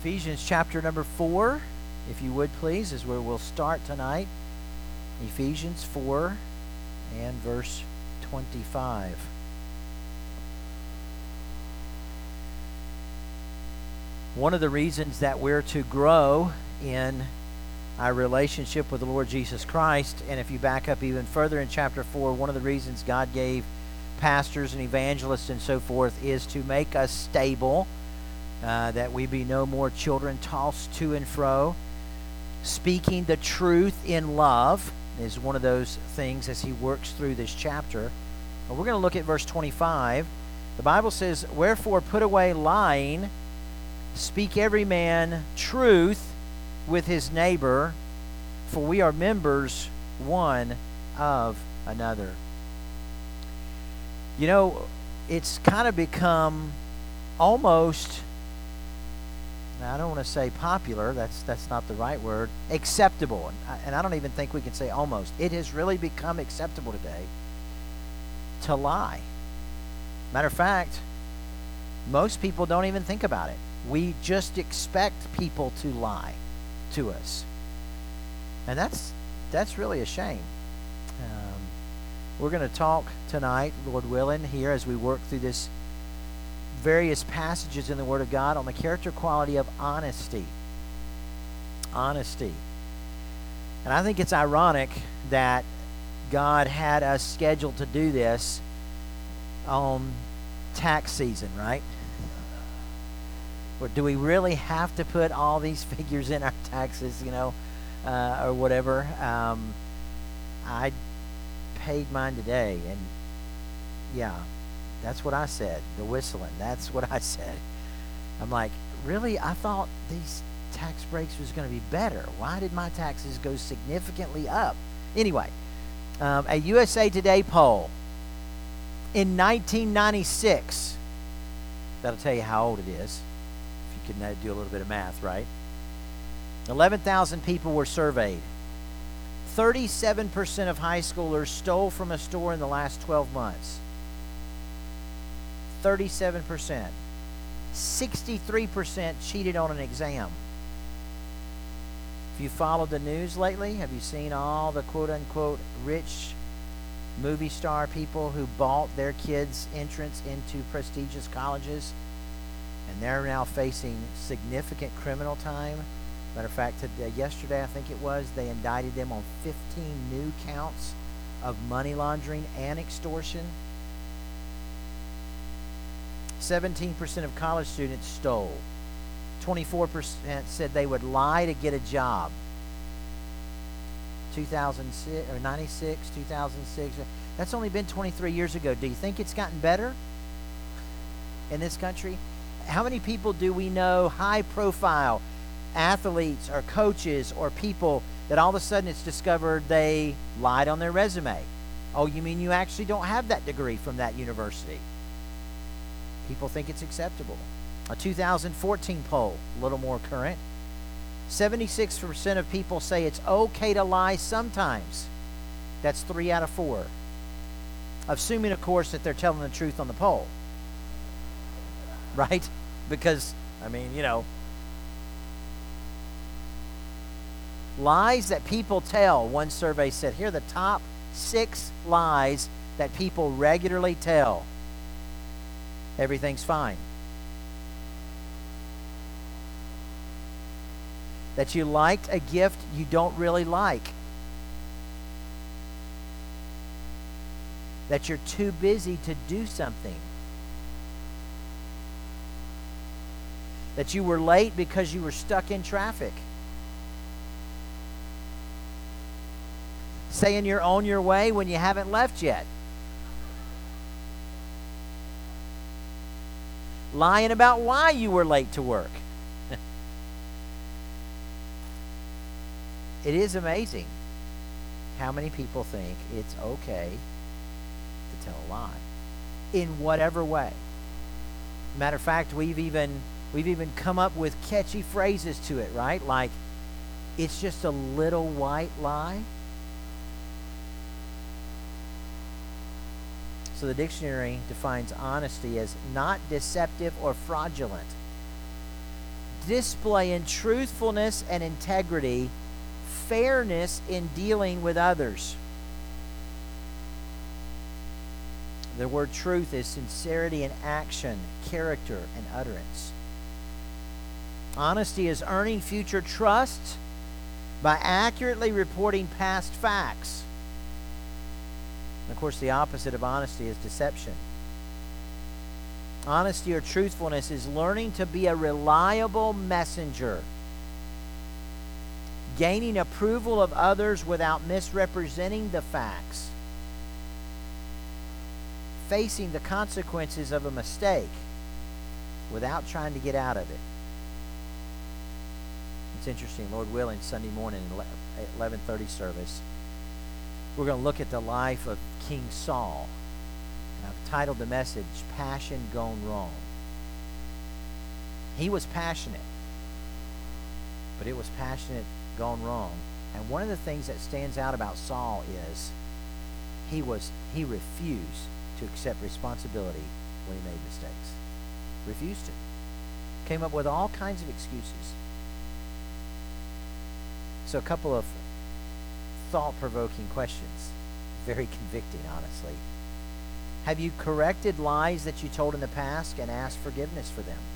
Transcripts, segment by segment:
Ephesians chapter number 4, if you would please, is where we'll start tonight. Ephesians 4 and verse 25. One of the reasons that we're to grow in our relationship with the Lord Jesus Christ, and if you back up even further in chapter 4, one of the reasons God gave pastors and evangelists and so forth is to make us stable, that we be no more children tossed to and fro. Speaking the truth in love is one of those things as he works through this chapter. But we're going to look at verse 25. The Bible says, "Wherefore put away lying, speak every man truth with his neighbor, for we are members one of another." You know, it's kind of become almost, I don't want to say popular, that's not the right word, acceptable. And I don't even think we can say almost. It has really become acceptable today to lie. Matter of fact, most people don't even think about it. We just expect people to lie to us. And that's really a shame. We're going to talk tonight, Lord willing, here as we work through this various passages in the Word of God on the character quality of honesty. Honesty. And I think it's ironic that God had us scheduled to do this on tax season, right? Or do we really have to put all these figures in our taxes, or whatever? I paid mine today, and yeah, that's what I said. The whistling, that's what I said. I'm like, really? I thought these tax breaks was going to be better. Why did my taxes go significantly up? Anyway, a USA Today poll in 1996, that'll tell you how old it is. You can do a little bit of math, right? 11,000 people were surveyed. 37% of high schoolers stole from a store in the last 12 months. 37%. 63% cheated on an exam. If you followed the news lately, have you seen all the quote-unquote rich movie star people who bought their kids' entrance into prestigious colleges? And they're now facing significant criminal time. Matter of fact, yesterday, I think it was, they indicted them on 15 new counts of money laundering and extortion. 17% of college students stole. 24% said they would lie to get a job. 2006 or 96, 2006. That's only been 23 years ago. Do you think it's gotten better in this country? How many people do we know, high profile athletes or coaches or people, that all of a sudden it's discovered they lied on their resume? Oh, you mean you actually don't have that degree from that university? People think it's acceptable. A 2014 poll, a little more current. 76% of people say it's okay to lie sometimes. That's 3 out of 4. Assuming, of course, that they're telling the truth on the poll. Right? Because, lies that people tell. One survey said, here are the top 6 lies that people regularly tell. Everything's fine. That you liked a gift you don't really like. That you're too busy to do something. That you were late because you were stuck in traffic. Saying you're on your way when you haven't left yet. Lying about why you were late to work. It is amazing how many people think it's okay to tell a lie in whatever way. Matter of fact, we've even come up with catchy phrases to it, right? Like, it's just a little white lie. So the dictionary defines honesty as not deceptive or fraudulent. displaying truthfulness and integrity, fairness in dealing with others. The word truth is sincerity in action, character, and utterance. Honesty is earning future trust by accurately reporting past facts. And of course, the opposite of honesty is deception. Honesty or truthfulness is learning to be a reliable messenger, gaining approval of others without misrepresenting the facts, facing the consequences of a mistake without trying to get out of it. It's interesting, Lord willing, Sunday morning at 11:30 service, we're going to look at the life of King Saul. And I've titled the message, Passion Gone Wrong. He was passionate, but it was passionate gone wrong. And one of the things that stands out about Saul is he refused to accept responsibility when he made mistakes. Refused to. Came up with all kinds of excuses. So a couple of thought-provoking questions. Very convicting, honestly. Have you corrected lies that you told in the past and asked forgiveness for them?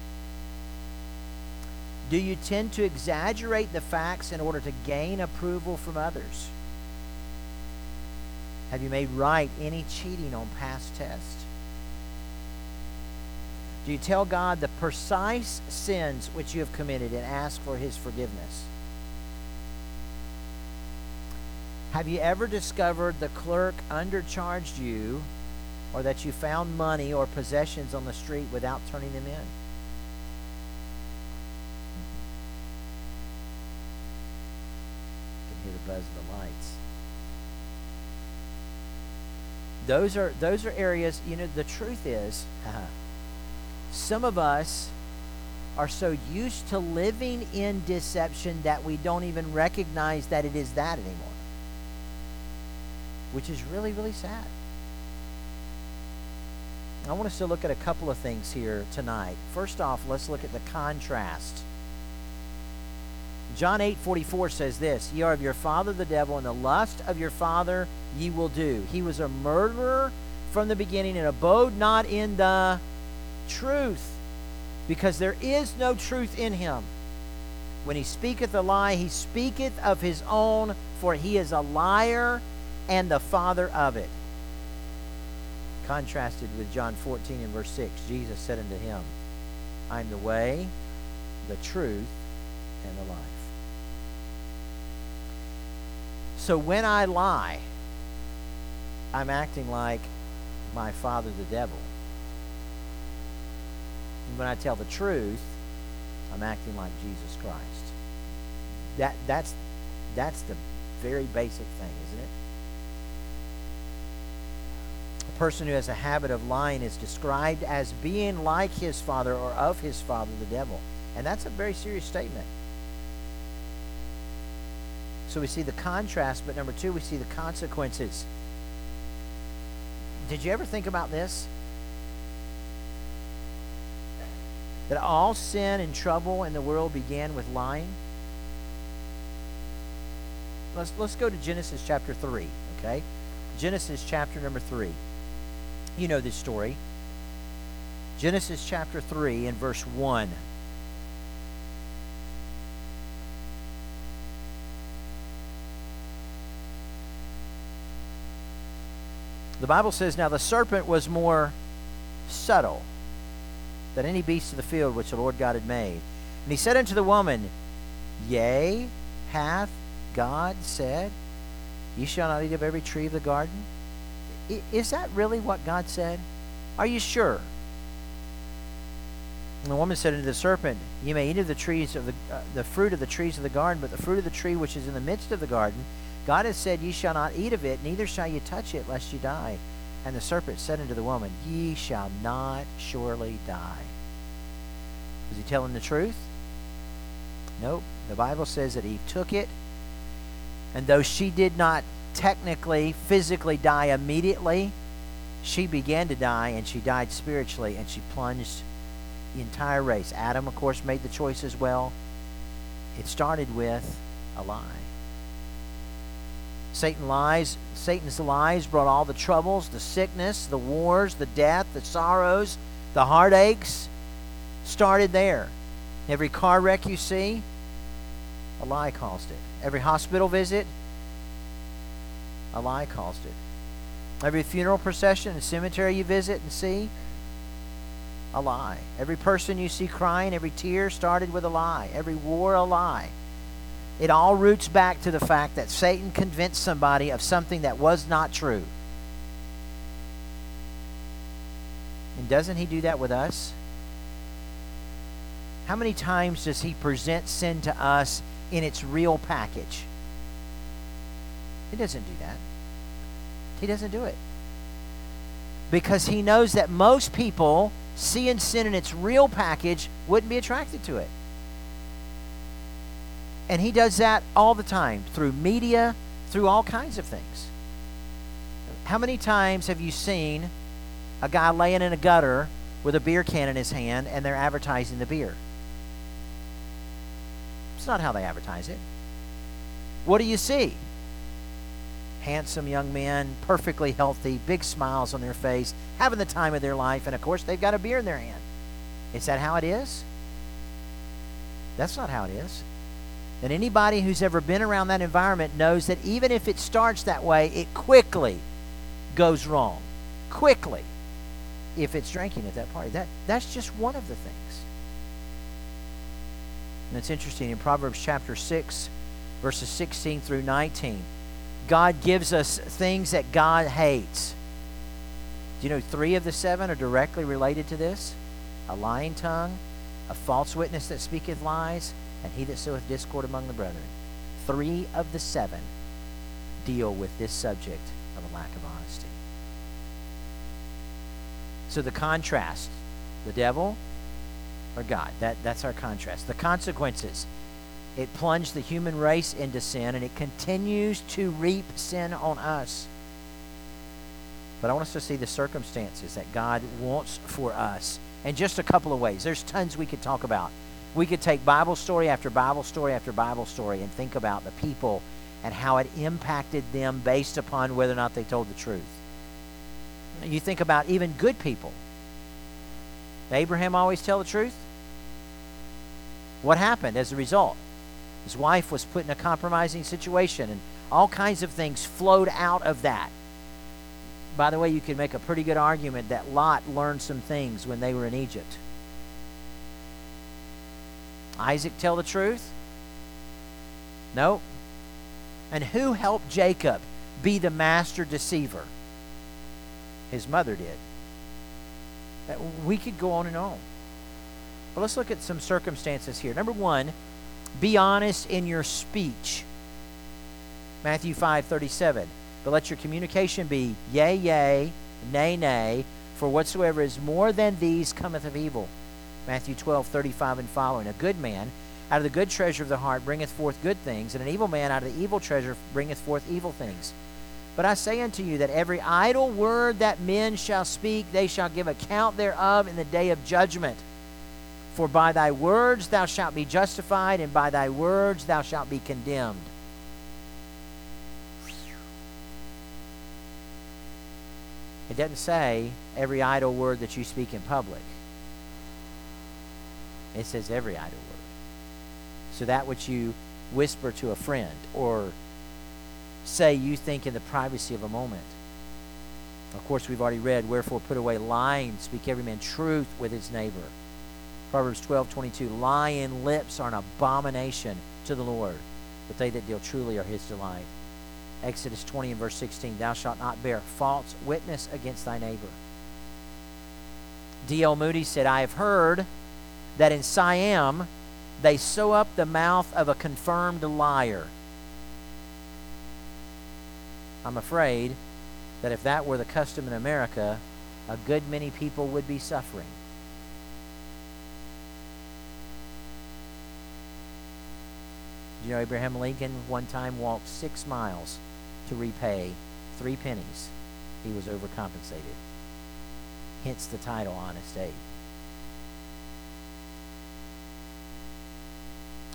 Do you tend to exaggerate the facts in order to gain approval from others? Have you made right any cheating on past tests? Do you tell God the precise sins which you have committed and ask for His forgiveness? Have you ever discovered the clerk undercharged you, or that you found money or possessions on the street without turning them in? You can hear the buzz of the lights. Those are areas, the truth is, some of us are so used to living in deception that we don't even recognize that it is that anymore. Which is really, really sad. I want us to look at a couple of things here tonight. First off, let's look at the contrast. John 8:44 says this, "Ye are of your father the devil, and the lust of your father ye will do. He was a murderer from the beginning, and abode not in the truth, because there is no truth in him. When he speaketh a lie, he speaketh of his own, for he is a liar and the father of it." Contrasted with John 14 and verse 6, Jesus said unto him, "I am the way, the truth, and the life." So when I lie, I'm acting like my father the devil. And when I tell the truth, I'm acting like Jesus Christ. That's the very basic thing, isn't it? A person who has a habit of lying is described as being like his father or of his father, the devil. And that's a very serious statement. So we see the contrast, but number two, we see the consequences. Did you ever think about this? That all sin and trouble in the world began with lying? Let's go to Genesis chapter 3, okay? Genesis chapter number 3. You know this story. Genesis chapter 3 and verse 1. The Bible says, "Now the serpent was more subtle than any beast of the field which the Lord God had made. And he said unto the woman, Yea, hath God said, Ye shall not eat of every tree of the garden?" Is that really what God said? Are you sure? And the woman said unto the serpent, "Ye may eat of the trees of the fruit of the trees of the garden, but the fruit of the tree which is in the midst of the garden, God has said, Ye shall not eat of it, neither shall ye touch it, lest ye die. And the serpent said unto the woman, Ye shall not surely die." Was he telling the truth? Nope. The Bible says that he took it, and though she did not technically, physically die immediately, she began to die, and she died spiritually, and she plunged the entire race. Adam, of course, made the choice as well. It started with a lie. Satan's lies brought all the troubles, the sickness, the wars, the death, the sorrows, the heartaches. Started there. Every car wreck you see, a lie caused it. Every hospital visit, a lie caused it. Every funeral procession and cemetery you visit and see, a lie. Every person you see crying, every tear started with a lie. Every war, a lie. It all roots back to the fact that Satan convinced somebody of something that was not true. And doesn't he do that with us? How many times does he present sin to us in its real package? He doesn't do that. He doesn't do it. Because he knows that most people, seeing sin in its real package, wouldn't be attracted to it. And he does that all the time, through media, through all kinds of things. How many times have you seen a guy laying in a gutter with a beer can in his hand and they're advertising the beer? It's not how they advertise it. What do you see? Handsome young men, perfectly healthy, big smiles on their face, having the time of their life, and of course they've got a beer in their hand. Is that how it is? That's not how it is. And anybody who's ever been around that environment knows that even if it starts that way, it quickly goes wrong. Quickly. If it's drinking at that party. That's just one of the things. And it's interesting, in Proverbs chapter 6, verses 16 through 19, God gives us things that God hates. Do you know 3 of the 7 are directly related to this? A lying tongue, a false witness that speaketh lies, and he that soweth discord among the brethren. 3 of the 7 deal with this subject of a lack of honesty. So the contrast, the devil or God, that's our contrast. The consequences, it plunged the human race into sin, and it continues to reap sin on us. But I want us to see the circumstances that God wants for us in just a couple of ways. There's tons we could talk about. We could take Bible story after Bible story after Bible story and think about the people and how it impacted them based upon whether or not they told the truth. You think about even good people. Did Abraham always tell the truth? What happened as a result? His wife was put in a compromising situation, and all kinds of things flowed out of that. By the way, you can make a pretty good argument that Lot learned some things when they were in Egypt. Isaac tell the truth? No. And who helped Jacob be the master deceiver? His mother did. We could go on and on. But let's look at some circumstances here. Number 1, be honest in your speech. Matthew 5:37. But let your communication be yea, yea, nay, nay, for whatsoever is more than these cometh of evil. Matthew 12:35 and following. A good man out of the good treasure of the heart bringeth forth good things, and an evil man out of the evil treasure bringeth forth evil things. But I say unto you that every idle word that men shall speak, they shall give account thereof in the day of judgment. For by thy words thou shalt be justified, and by thy words thou shalt be condemned. It doesn't say every idle word that you speak in public. It says every idle word. So that which you whisper to a friend or say you think in the privacy of a moment. Of course, we've already read, wherefore put away lying, speak every man truth with his neighbor. Proverbs 12:22, lying lips are an abomination to the Lord, but they that deal truly are his delight. Exodus 20 and verse 16, thou shalt not bear false witness against thy neighbor. D.L. Moody said, I have heard that in Siam they sew up the mouth of a confirmed liar. I'm afraid that if that were the custom in America, a good many people would be suffering. You know, Abraham Lincoln one time walked 6 miles to repay 3 pennies. He was overcompensated. Hence the title, Honest Abe.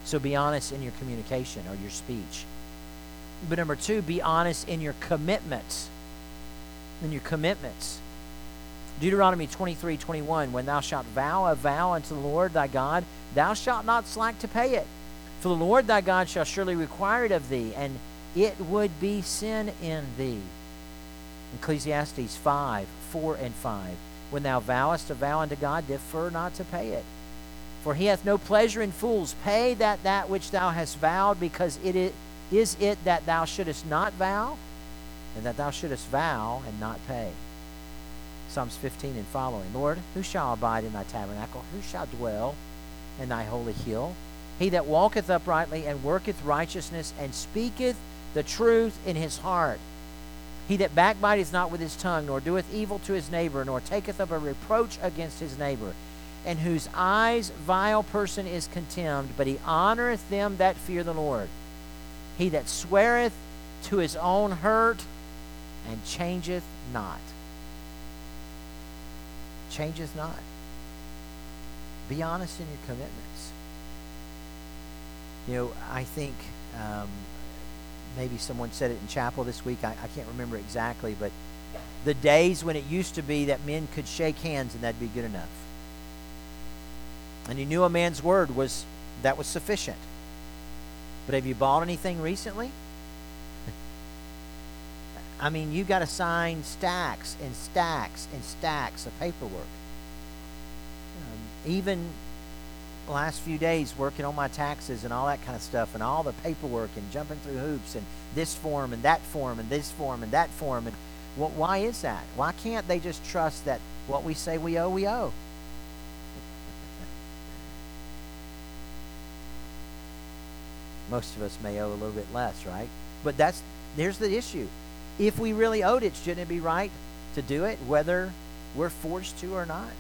So be honest in your communication or your speech. But number two, be honest in your commitments. In your commitments. Deuteronomy 23:21, when thou shalt vow a vow unto the Lord thy God, thou shalt not slack to pay it. For the Lord thy God shall surely require it of thee, and it would be sin in thee. Ecclesiastes 5:4 and 5. When thou vowest a vow unto God, defer not to pay it. For he hath no pleasure in fools. Pay that which thou hast vowed, because is it that thou shouldest not vow, and that thou shouldest vow and not pay. Psalms 15 and following. Lord, who shall abide in thy tabernacle? Who shall dwell in thy holy hill? He that walketh uprightly and worketh righteousness and speaketh the truth in his heart. He that backbiteth not with his tongue, nor doeth evil to his neighbor, nor taketh up a reproach against his neighbor, and whose eyes vile person is contemned, but he honoreth them that fear the Lord. He that sweareth to his own hurt and changeth not. Changeth not. Be honest in your commitments. You know, I think maybe someone said it in chapel this week. I can't remember exactly, but the days when it used to be that men could shake hands and that'd be good enough. And you knew a man's word was sufficient. But have you bought anything recently? I mean, you got to sign stacks and stacks and stacks of paperwork. Even the last few days working on my taxes and all that kind of stuff, and all the paperwork and jumping through hoops, and this form and that form and this form and that form. And why is that? Why can't they just trust that what we say we owe, we owe? Most of us may owe a little bit less, right? But there's the issue. If we really owed it, shouldn't it be right to do it, whether we're forced to or not?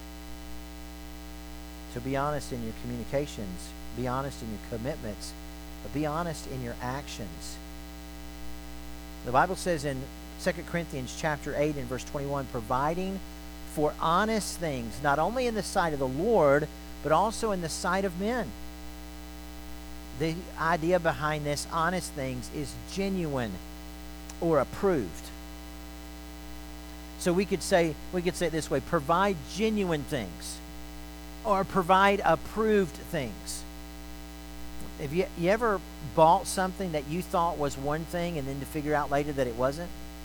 So be honest in your communications, be honest in your commitments, but be honest in your actions. The Bible says in 2 Corinthians chapter 8 and verse 21, providing for honest things, not only in the sight of the Lord, but also in the sight of men. The idea behind this honest things is genuine or approved. So we could say it this way: provide genuine things or provide approved things. Have you ever bought something that you thought was one thing and then to figure out later that it wasn't?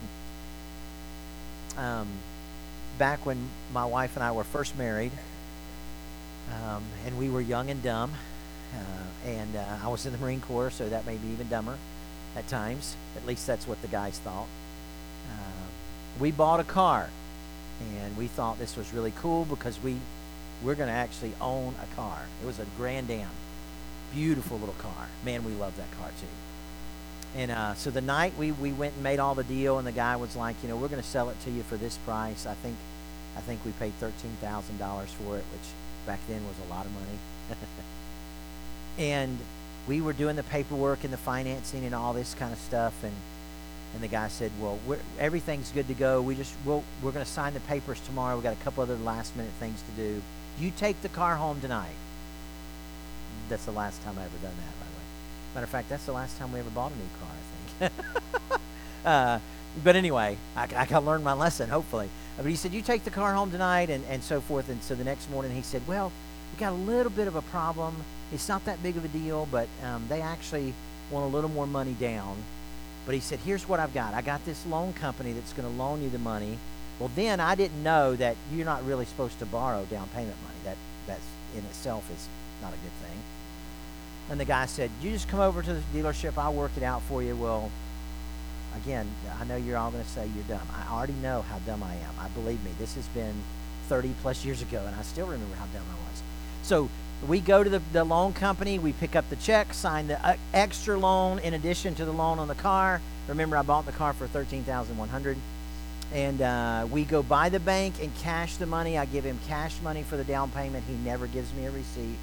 Back when my wife and I were first married, and we were young and dumb, and I was in the Marine Corps, so that made me even dumber at times. At least that's what the guys thought. We bought a car, and we thought this was really cool because we're going to actually own a car. It was a Grand Am, beautiful little car. Man, we loved that car too. And so the night we went and made all the deal, and the guy was like, we're going to sell it to you for this price. I think we paid $13,000 for it, which back then was a lot of money. And we were doing the paperwork and the financing and all this kind of stuff, and the guy said, well, everything's good to go. We're going to sign the papers tomorrow. We got a couple other last minute things to do. You take the car home tonight. That's the last time I ever done that, by the way. Matter of fact, that's the last time we ever bought a new car, I think. But anyway, I learned my lesson, hopefully. But he said, you take the car home tonight, and so forth. And so the next morning he said, well, we got a little bit of a problem. It's not that big of a deal, but they actually want a little more money down. But he said, here's what I've got. I got this loan company that's going to loan you the money. Well, then I didn't know that you're not really supposed to borrow down payment money. That's in itself is not a good thing. And the guy said, you just come over to the dealership. I'll work it out for you. Well, again, I know you're all going to say you're dumb. I already know how dumb I am. Believe me, this has been 30 plus years ago, and I still remember how dumb I was. So we go to the loan company. We pick up the check, sign the extra loan in addition to the loan on the car. Remember, I bought the car for $13,100. And we go by the bank and cash the money. I give him cash money for the down payment. He never gives me a receipt.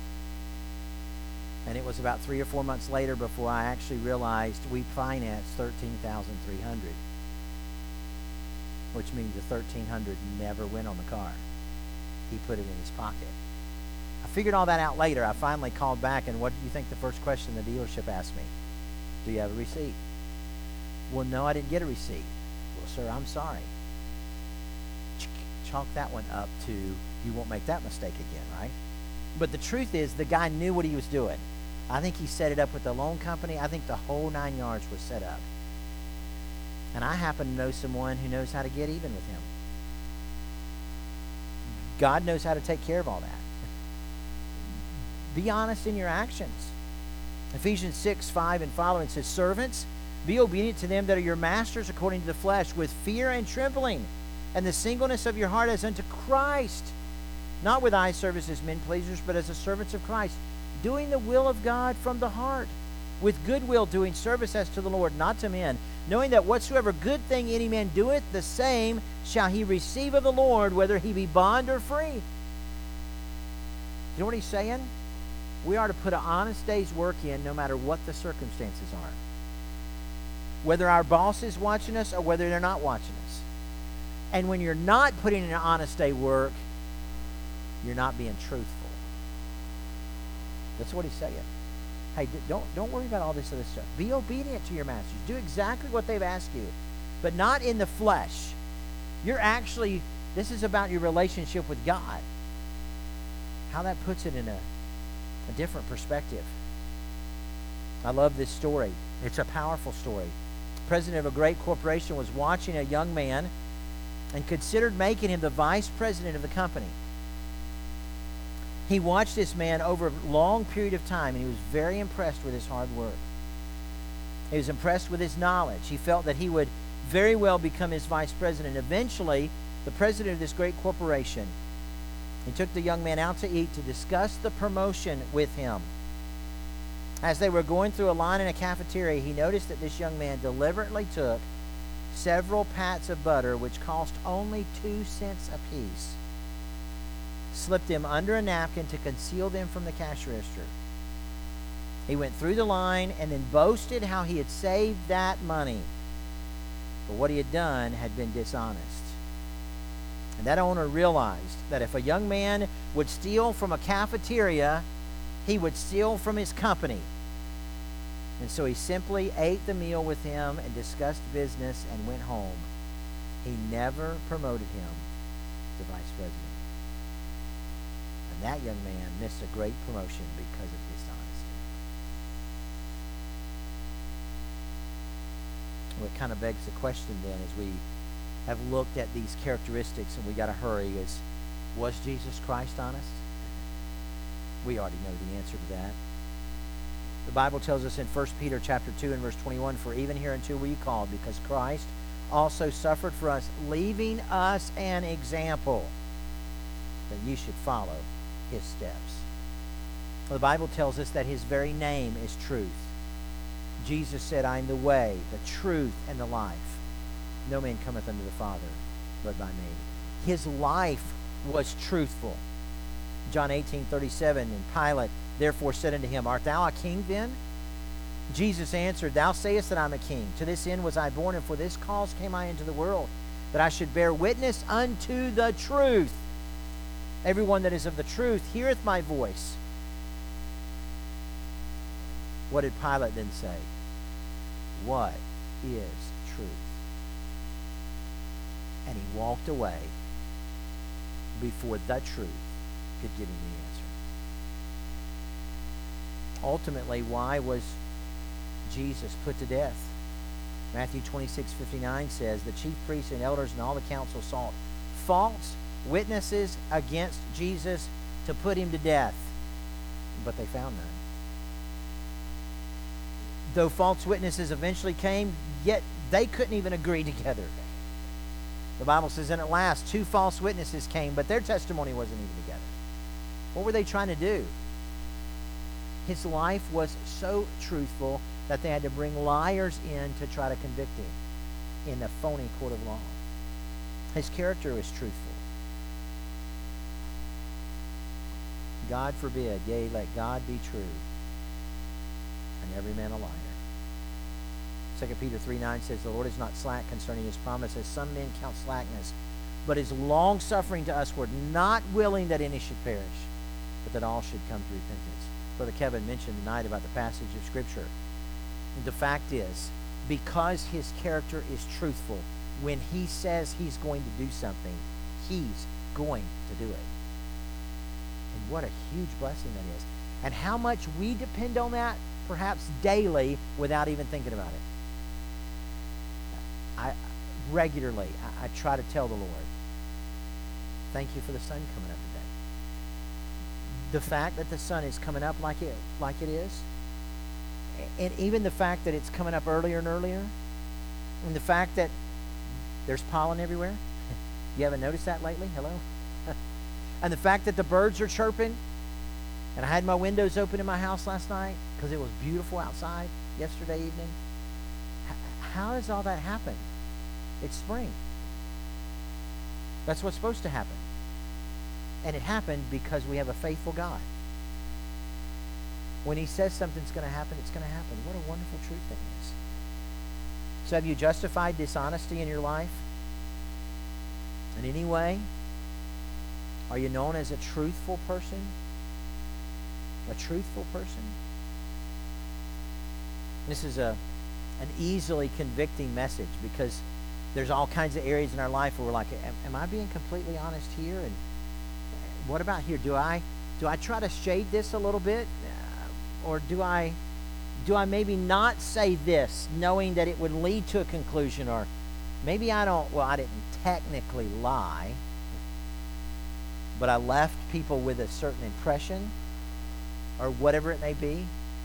And it was about 3 or 4 months later before I actually realized we financed $13,300, which means the $1,300 never went on the car. He put it in his pocket. I figured all that out later. I finally called back, and what do you think the first question the dealership asked me? Do you have a receipt? Well, no, I didn't get a receipt. Well, sir, I'm sorry. Chalk that one up to you won't make that mistake again, right? But the truth is, the guy knew what he was doing. I think he set it up with the loan company. I think the whole 9 yards was set up. And I happen to know someone who knows how to get even with him. God knows how to take care of all that. Be honest in your actions. Ephesians 6:5 and following says, Servants, be obedient to them that are your masters according to the flesh, with fear and trembling, and the singleness of your heart as unto Christ, not with eye service as men pleasers, but as the servants of Christ, doing the will of God from the heart, with goodwill doing service as to the Lord, not to men, knowing that whatsoever good thing any man doeth, the same shall he receive of the Lord, whether he be bond or free. You know what he's saying? We are to put an honest day's work in no matter what the circumstances are. Whether our boss is watching us or whether they're not watching us. And when you're not putting in an honest day work, you're not being truthful. That's what he's saying. Hey, don't worry about all this other stuff. Be obedient to your masters. Do exactly what they've asked you, but not in the flesh. This is about your relationship with God. How that puts it in a different perspective. I love this story. It's a powerful story. The president of a great corporation was watching a young man and considered making him the vice president of the company. He watched this man over a long period of time, and he was very impressed with his hard work. He was impressed with his knowledge. He felt that he would very well become his vice president. Eventually, the president of this great corporation, he took the young man out to eat to discuss the promotion with him. As they were going through a line in a cafeteria, he noticed that this young man deliberately took several pats of butter, which cost only 2 cents apiece, slipped them under a napkin to conceal them from the cash register. He went through the line and then boasted how he had saved that money. But what he had done had been dishonest. And that owner realized that if a young man would steal from a cafeteria, he would steal from his company. And so he simply ate the meal with him and discussed business and went home. He never promoted him to vice president. And that young man missed a great promotion because of dishonesty. Well, it kind of begs the question then, as we have looked at these characteristics and we got to hurry, was Jesus Christ honest? We already know the answer to that. The Bible tells us in 1 Peter chapter 2 and verse 21, For even hereunto were you called, because Christ also suffered for us, leaving us an example that you should follow his steps. Well, the Bible tells us that his very name is truth. Jesus said, I am the way, the truth, and the life. No man cometh unto the Father but by me. His life was truthful. John 18:37, and Pilate therefore said unto him, Art thou a king then? Jesus answered, Thou sayest that I am a king. To this end was I born, and for this cause came I into the world, that I should bear witness unto the truth. Everyone that is of the truth heareth my voice. What did Pilate then say? What is truth? And he walked away before the truth could give him the answer. Ultimately, why was Jesus put to death? Matthew 26:59 says, The chief priests and elders and all the council sought false witnesses against Jesus to put him to death, but they found none. Though false witnesses eventually came, yet they couldn't even agree together. The Bible says, and at last 2 false witnesses came, but their testimony wasn't even together. What were they trying to do? His life was so truthful that they had to bring liars in to try to convict him in the phony court of law. His character was truthful. God forbid, yea, let God be true, and every man a liar. 2 Peter 3:9 says, The Lord is not slack concerning his promise, as some men count slackness, but is long-suffering to usward, not willing that any should perish, but that all should come to repentance. Brother Kevin mentioned tonight about the passage of Scripture. The fact is, because his character is truthful, when he says he's going to do something, he's going to do it. And what a huge blessing that is. And how much we depend on that, perhaps daily, without even thinking about it. I try to tell the Lord, thank you for the sun coming up today. The fact that the sun is coming up like it is, and even the fact that it's coming up earlier and earlier, and the fact that there's pollen everywhere. You haven't noticed that lately? Hello? And the fact that the birds are chirping, and I had my windows open in my house last night because it was beautiful outside yesterday evening. How does all that happen? It's spring. That's what's supposed to happen. And it happened because we have a faithful God. When he says something's going to happen, it's going to happen. What a wonderful truth that is. So have you justified dishonesty in your life? In any way? Are you known as a truthful person? A truthful person? This is an easily convicting message because there's all kinds of areas in our life where we're like, am I being completely honest here? And what about here? Do I try to shade this a little bit? Or do I maybe not say this knowing that it would lead to a conclusion? Or maybe I didn't technically lie, but I left people with a certain impression or whatever it may be.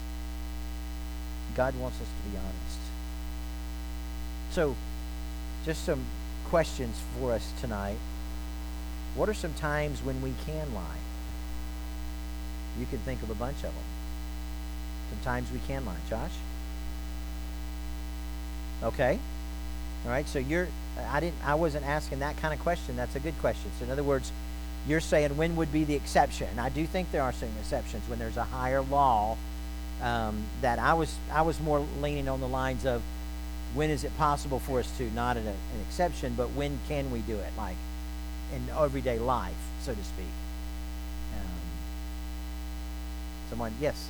God wants us to be honest. So, just some questions for us tonight. What are some times when we can lie? You can think of a bunch of them. Sometimes we can lie. Josh? Okay. All right, so I wasn't asking that kind of question. That's a good question. So in other words, you're saying when would be the exception? And I do think there are some exceptions when there's a higher law. That I was more leaning on the lines of when is it possible for us to, not an exception, but when can we do it, like in everyday life, so to speak. Someone, yes.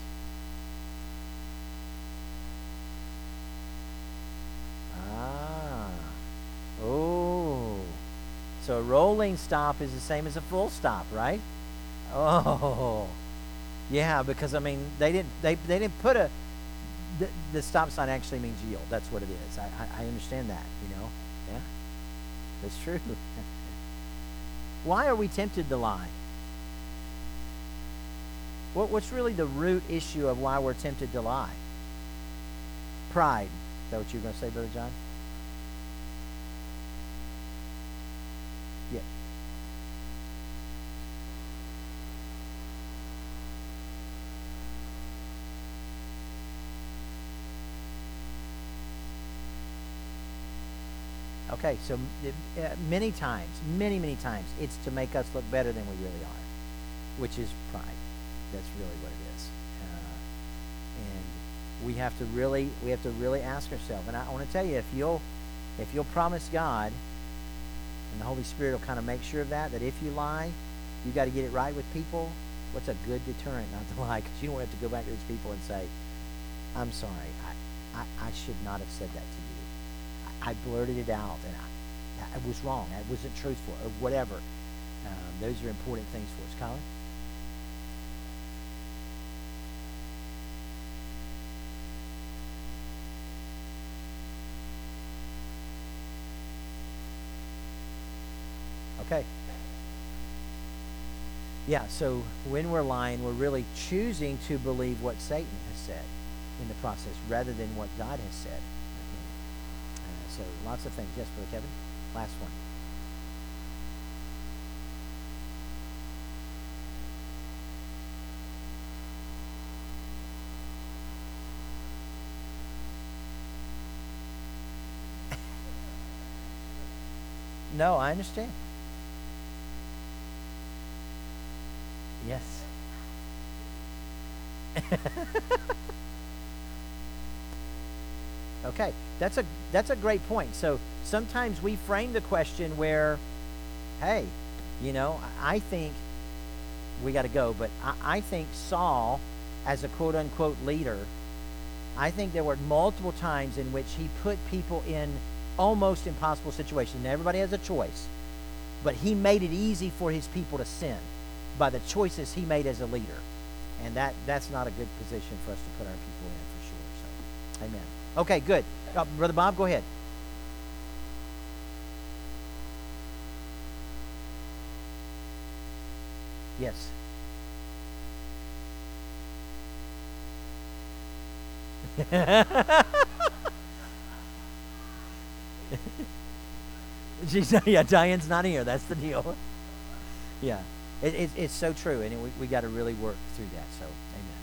So a rolling stop is the same as a full stop, right? Oh, yeah, because I mean they didn't put the stop sign actually means yield. That's what it is. I understand that, you know. Yeah, that's true. Why are we tempted to lie? What's really the root issue of why we're tempted to lie? Pride. Is that what you were going to say, Brother John? Yeah. Okay, so many times, many times, it's to make us look better than we really are, which is pride. That's really what it is. And we have to really ask ourselves. And I want to tell you, if you'll promise God, and the Holy Spirit will kind of make sure of that if you lie, you got to get it right with people. What's a good deterrent not to lie? Because you don't have to go back to these people and say, I'm sorry, I should not have said that to you. I blurted it out, and I was wrong. I wasn't truthful, or whatever. Those are important things for us. Colin? Okay. Yeah, so when we're lying, we're really choosing to believe what Satan has said in the process rather than what God has said. So lots of things. Yes, Brother Kevin? Last one. No, I understand. Yes. Okay, that's a great point. So sometimes we frame the question where, hey, I think we got to go. But I think Saul, as a quote-unquote leader, I think there were multiple times in which he put people in almost impossible situations. And everybody has a choice. But he made it easy for his people to sin by the choices he made as a leader. And that's not a good position for us to put our people in, for sure. So, amen. Okay, good. Brother Bob, go ahead. Yes. Yeah, Diane's not here. That's the deal. Yeah. It's so true, and we got to really work through that. So